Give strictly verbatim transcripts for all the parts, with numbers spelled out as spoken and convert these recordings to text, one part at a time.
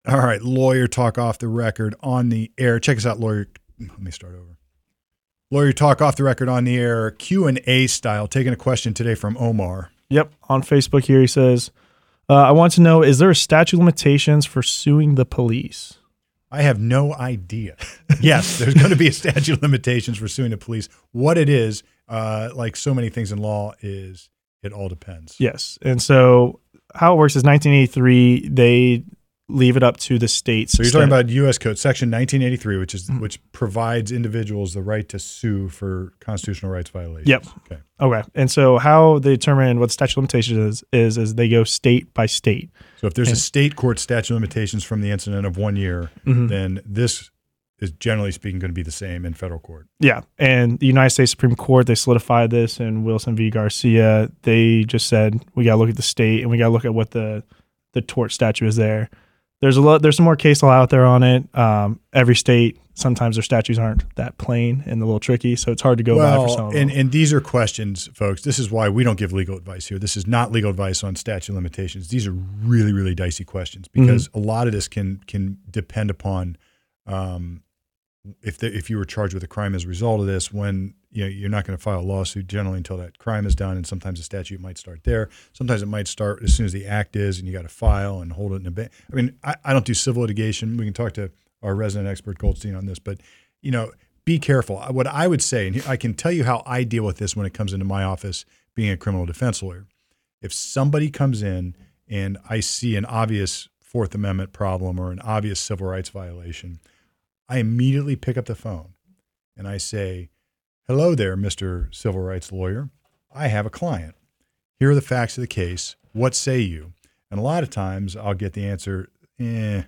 All right, lawyer talk off the record on the air. Check us out, lawyer. Let me start over. Lawyer talk off the record on the air, Q and A style. Taking a question today from Omar. Yep, on Facebook here he says, uh, I want to know, is there a statute of limitations for suing the police? I have no idea. Yes, there's going to be a statute of limitations for suing the police. What it is, uh, like so many things in law, is it all depends. Yes, and so how it works is nineteen eighty-three, they leave it up to the states. So you're talking about U S Code Section nineteen eighty-three, which is mm-hmm. which provides individuals the right to sue for constitutional rights violations. Yep. Okay. Okay. And so how they determine what statute of limitations is, is, is they go state by state. So if there's and, a state court statute of limitations from the incident of one year, mm-hmm. then this is generally speaking going to be the same in federal court. Yeah. And the United States Supreme Court, they solidified this in Wilson v. Garcia. They just said, we got to look at the state and we got to look at what the, the tort statute is there. There's a lot. There's some more case law out there on it. Um, every state, sometimes their statutes aren't that plain and a little tricky, so it's hard to go well, by for some of them. And, and these are questions, folks. This is why we don't give legal advice here. This is not legal advice on statute of limitations. These are really, really dicey questions because mm-hmm. a lot of this can can depend upon um, if the, if you were charged with a crime as a result of this. When you know you're not going to file a lawsuit generally until that crime is done, and sometimes the statute might start there. Sometimes it might start as soon as the act is, and you got to file and hold it in a bank. I mean, I, I don't do civil litigation. We can talk to our resident expert Goldstein on this, but you know, be careful. What I would say, and I can tell you how I deal with this when it comes into my office, being a criminal defense lawyer. If somebody comes in and I see an obvious Fourth Amendment problem or an obvious civil rights violation, I immediately pick up the phone and I say, hello there, Mister Civil Rights Lawyer. I have a client. Here are the facts of the case. What say you? And a lot of times I'll get the answer, eh,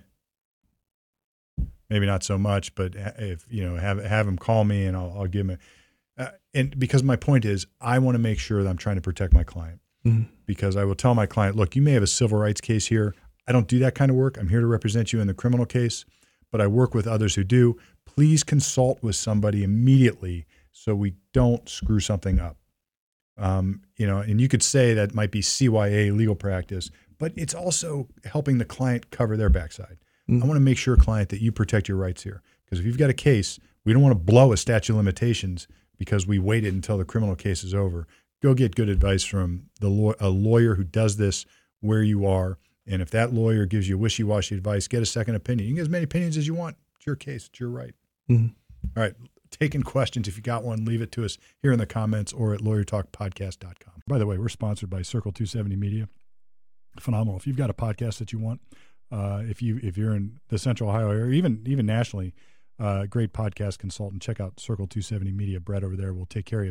maybe not so much, but if, you know, have have him call me and I'll, I'll give him a, uh, and because my point is I want to make sure that I'm trying to protect my client mm-hmm. because I will tell my client, look, you may have a civil rights case here. I don't do that kind of work. I'm here to represent you in the criminal case, but I work with others who do. Please consult with somebody immediately so we don't screw something up. Um, you know, and you could say that might be C Y A legal practice, but it's also helping the client cover their backside. Mm-hmm. I want to make sure, client, that you protect your rights here. Because if you've got a case, we don't want to blow a statute of limitations because we waited until the criminal case is over. Go get good advice from the law- a lawyer who does this where you are. And if that lawyer gives you wishy-washy advice, get a second opinion. You can get as many opinions as you want. It's your case. It's your right. Mm-hmm. All right. Taking questions. If you got one, leave it to us here in the comments or at lawyer talk podcast dot com. By the way, we're sponsored by Circle two seventy Media. Phenomenal. If you've got a podcast that you want, uh, if you if you're in the Central Ohio area, even even nationally, uh, great podcast consultant. Check out Circle two seventy Media. Brett over there will take care of you.